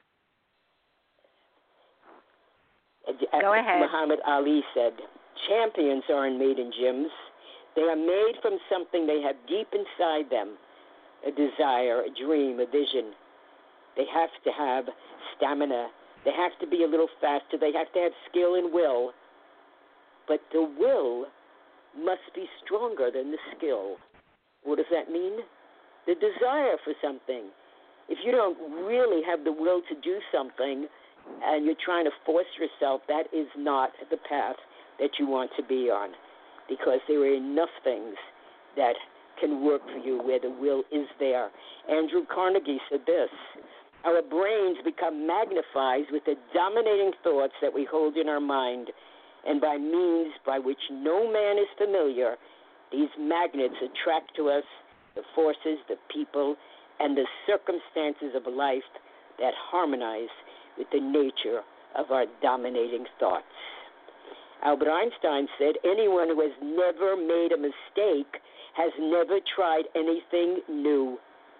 Go ahead. Muhammad Ali said, champions aren't made in gyms. They are made from something they have deep inside them, a desire, a dream, a vision. They have to have stamina. They have to be a little faster. They have to have skill and will. But the will must be stronger than the skill. What does that mean? The desire for something. If you don't really have the will to do something and you're trying to force yourself, that is not the path that you want to be on, because there are enough things that can work for you where the will is there. Andrew Carnegie said this: our brains become magnified with the dominating thoughts that we hold in our mind, and by means by which no man is familiar, these magnets attract to us the forces, the people, and the circumstances of life that harmonize with the nature of our dominating thoughts. Albert Einstein said, anyone who has never made a mistake has never tried anything new.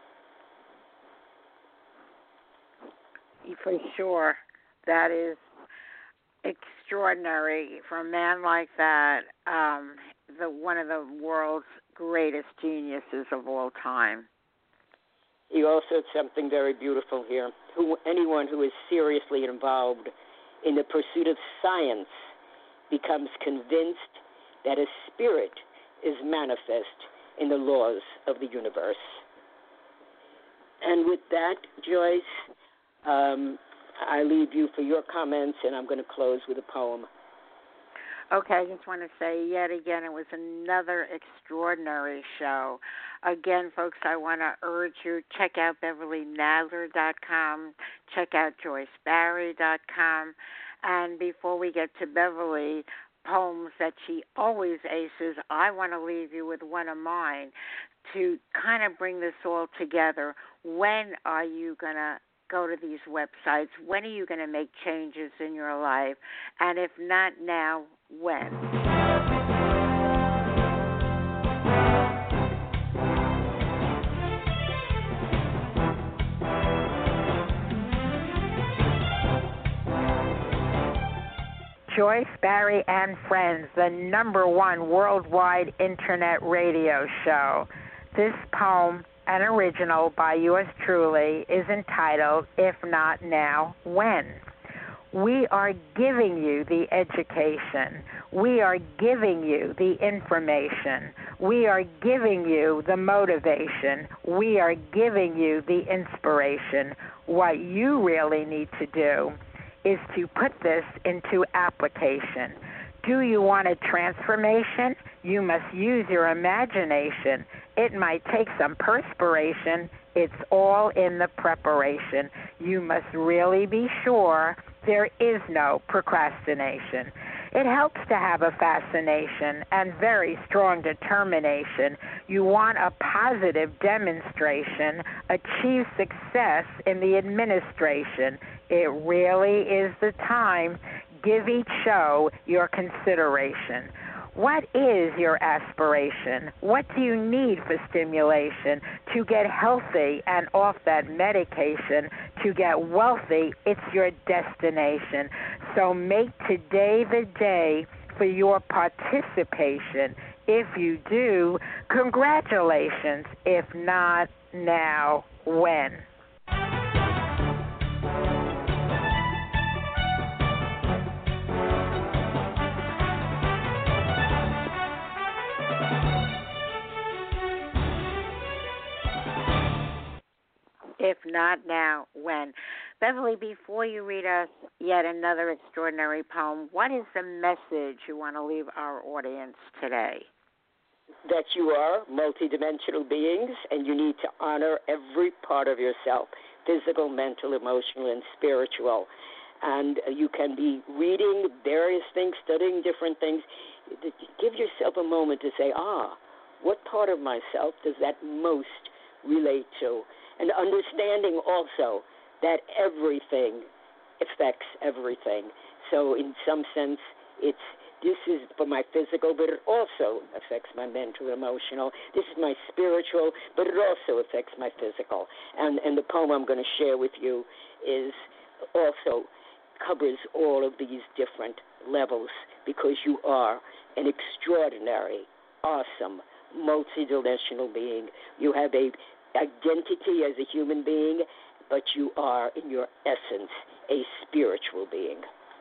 For sure. That is extraordinary for a man like that, one of the world's greatest geniuses of all time. He also said something very beautiful here. Anyone who is seriously involved in the pursuit of science becomes convinced that a spirit is manifest in the laws of the universe. And with that, Joyce, I leave you for your comments, and I'm going to close with a poem. Okay, I just want to say yet again, it was another extraordinary show. Again, folks, I want to urge you, check out BeverlyNadler.com, check out JoyceBarry.com, and before we get to Beverly, poems that she always aces, I want to leave you with one of mine to kind of bring this all together. When are you going to go to these websites? When are you going to make changes in your life? And if not now, when? Joyce Barry and Friends, the #1 worldwide internet radio show. This poem, an original by yours truly, is entitled, If Not Now, When? We are giving you the education. We are giving you the information. We are giving you the motivation. We are giving you the inspiration. What you really need to do is to put this into application. Do you want a transformation? You must use your imagination. It might take some perspiration. It's all in the preparation. You must really be sure there is no procrastination. It helps to have a fascination and very strong determination. You want a positive demonstration, achieve success in the administration. It really is the time. Give each show your consideration. What is your aspiration? What do you need for stimulation to get healthy and off that medication? To get wealthy, it's your destination. So make today the day for your participation. If you do, congratulations. If not, now, when? If not now, when? Beverly, before you read us yet another extraordinary poem, what is the message you want to leave our audience today? That you are multidimensional beings, and you need to honor every part of yourself, physical, mental, emotional, and spiritual. And you can be reading various things, studying different things. Give yourself a moment to say, what part of myself does that most relate to? And understanding also that everything affects everything. So in some sense, this is for my physical, but it also affects my mental, emotional. This is my spiritual, but it also affects my physical. And the poem I'm going to share with you also covers all of these different levels, because you are an extraordinary, awesome, multidimensional being. You have a identity as a human being but you are, in your essence, a spiritual being.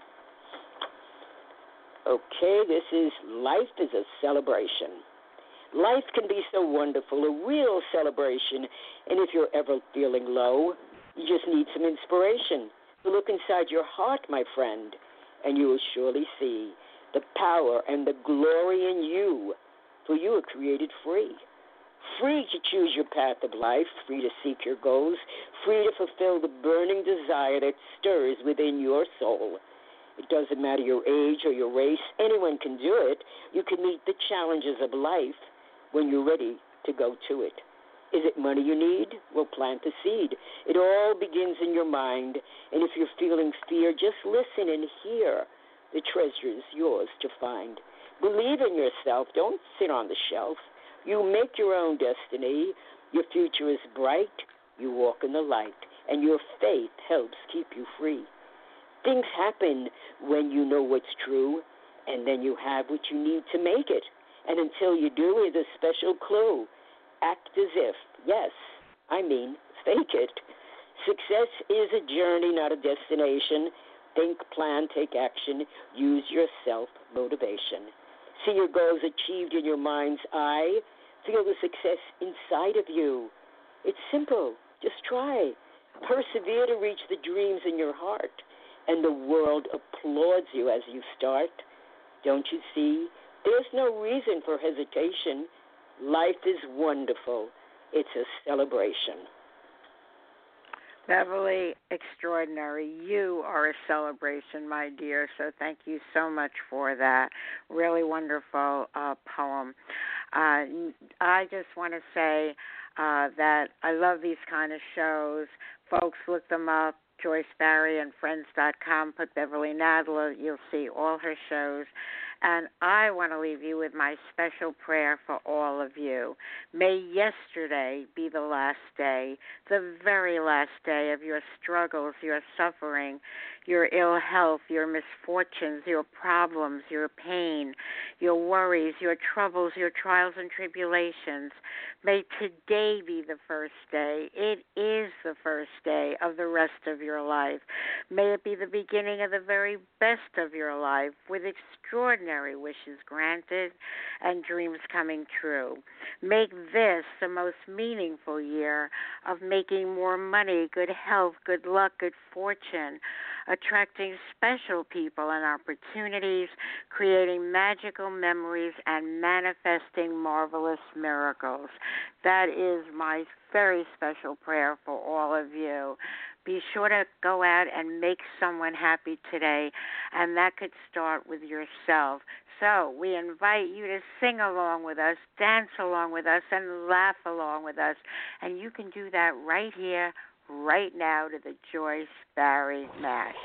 Okay, this is Life is a Celebration. Life can be so wonderful, a real celebration, and if you're ever feeling low, you just need some inspiration. Look inside your heart, my friend, and you will surely see the power and the glory in you, for you are created free. Free to choose your path of life, free to seek your goals, free to fulfill the burning desire that stirs within your soul. It doesn't matter your age or your race. Anyone can do it. You can meet the challenges of life when you're ready to go to it. Is it money you need? Well, plant the seed. It all begins in your mind. And if you're feeling fear, just listen and hear. The treasure is yours to find. Believe in yourself. Don't sit on the shelf. You make your own destiny. Your future is bright. You walk in the light. And your faith helps keep you free. Things happen when you know what's true, and then you have what you need to make it. And until you do, here's a special clue. Act as if, yes, I mean, fake it. Success is a journey, not a destination. Think, plan, take action. Use your self-motivation. See your goals achieved in your mind's eye. Feel the success inside of you. It's simple. Just try. Persevere to reach the dreams in your heart. And the world applauds you as you start. Don't you see? There's no reason for hesitation. Life is wonderful. It's a celebration. Beverly, extraordinary. You are a celebration, my dear, so thank you so much for that. Really wonderful poem. I just want to say that I love these kind of shows. Folks, look them up. Joyce Barrie and Friends.com. Put Beverly Nadler. You'll see all her shows. And I want to leave you with my special prayer for all of you. May yesterday be the last day, the very last day of your struggles, your suffering, your ill health, your misfortunes, your problems, your pain, your worries, your troubles, your trials and tribulations. May today be the first day. It is the first day of the rest of your life. May it be the beginning of the very best of your life, with extraordinary wishes granted and dreams coming true. Make this the most meaningful year of making more money, good health, good luck, good fortune, attracting special people and opportunities, creating magical memories, and manifesting marvelous miracles. That is my very special prayer for all of you. Be sure to go out and make someone happy today, and that could start with yourself. So we invite you to sing along with us, dance along with us, and laugh along with us. And you can do that right here, right now, to the Joyce Barrie Mash.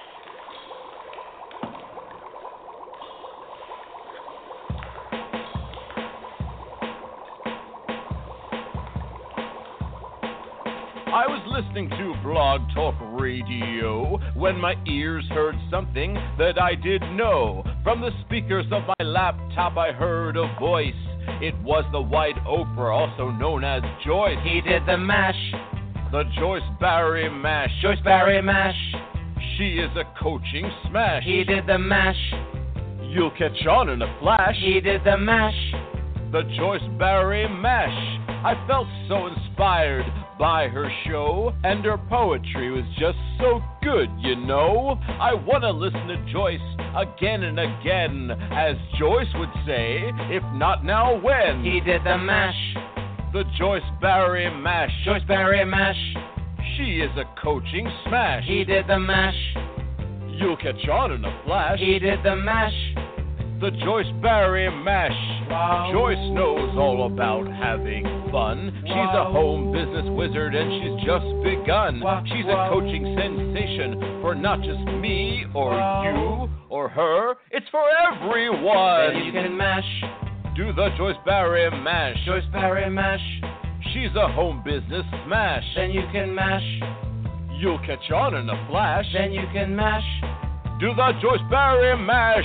I was listening to Blog Talk Radio when my ears heard something that I didn't know. From the speakers of my laptop I heard a voice. It was the White Oprah, also known as Joyce. He did the mash. The Joyce Barrie Mash. Joyce Barrie Mash. She is a coaching smash. He did the mash. You'll catch on in a flash. He did the mash. The Joyce Barrie Mash. I felt so inspired by her show, and her poetry was just so good, you know. I want to listen to Joyce again and again, as Joyce would say, if not now, when? He did the mash. The Joyce Barrie Mash. Joyce Barrie Mash. She is a coaching smash. He did the mash. You'll catch on in a flash. He did the mash. The Joyce Barrie Mash. Wow. Joyce knows all about having fun. Wow. She's a home business wizard and she's just begun. Wow. She's Wow. a coaching sensation for not just me or you or her. It's for everyone. Then you can mash. Do the Joyce Barrie Mash. Joyce Barrie Mash. She's a home business smash. Then you can mash. You'll catch on in a flash. Then you can mash. do the Joyce Barrie Mash.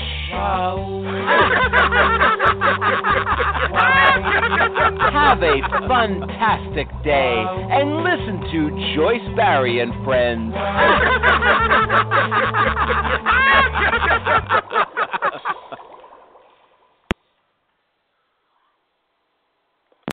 Have a fantastic day and listen to Joyce Barrie and Friends.